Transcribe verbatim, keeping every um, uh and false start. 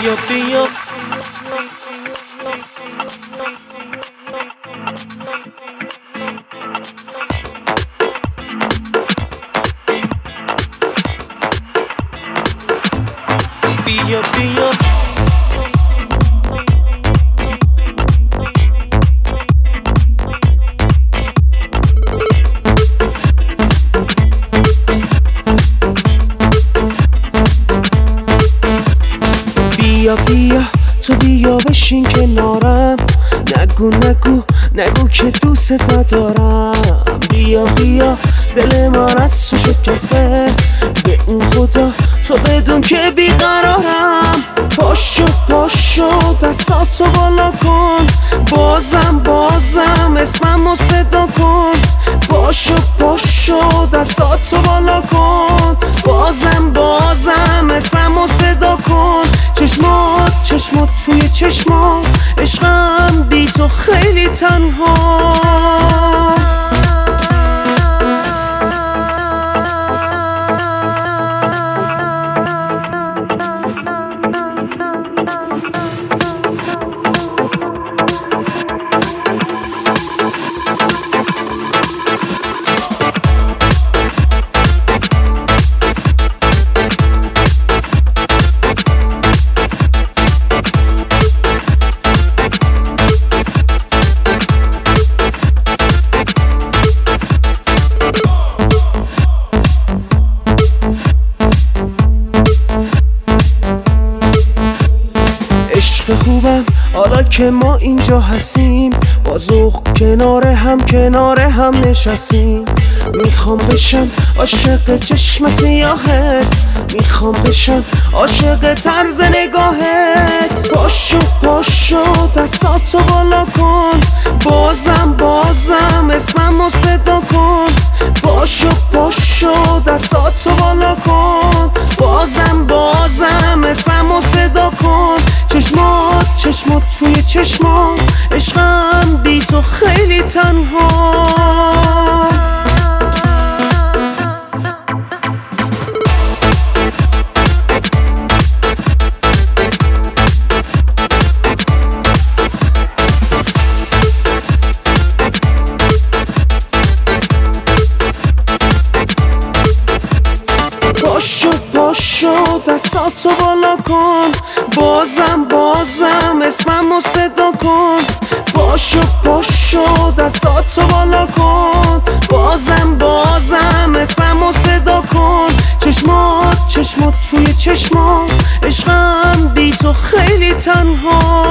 بیا بیا بیا بیا بیا بیا تو بیا بشین کنارم، نگو نگو نگو که دوست ندارم. بیا بیا دل من از تو شکسته، به اون خدا تو بدون که بیقرارم. پاشو پاشو دستاتو بالا کن، بازم بازم اسممو صدا کن. پاشو پاشو دستاتو بالا کن، بازم بازم اسممو صدا کن. چشمات چشمات توی چشمات، عشقم بی تو خیلی تنها. خوبم حالا که ما اینجا هستیم، با ذوق کنار هم کنار هم نشستیم. میخوام بشم عاشق چشم سیاهت، میخوام بشم عاشق طرز نگاهت. پاشو پاشو دستاتو بالا کن، بازم بازم اسممو صدا کن. پاشو پاشو دستاتو بالا کن، بازم بازم اسممو صدا کن. چشمات چشمات توی چشمات، عشقم بی تو خیلی تنها. پاشو پاشو دستاتو بالا کن، بازم بازم اسممو صدا کن. پاشو پاشو دستاتو بالا کن، بازم بازم اسممو صدا کن. چشمات چشمات توی چشمات، عشقم بی تو خیلی تنها.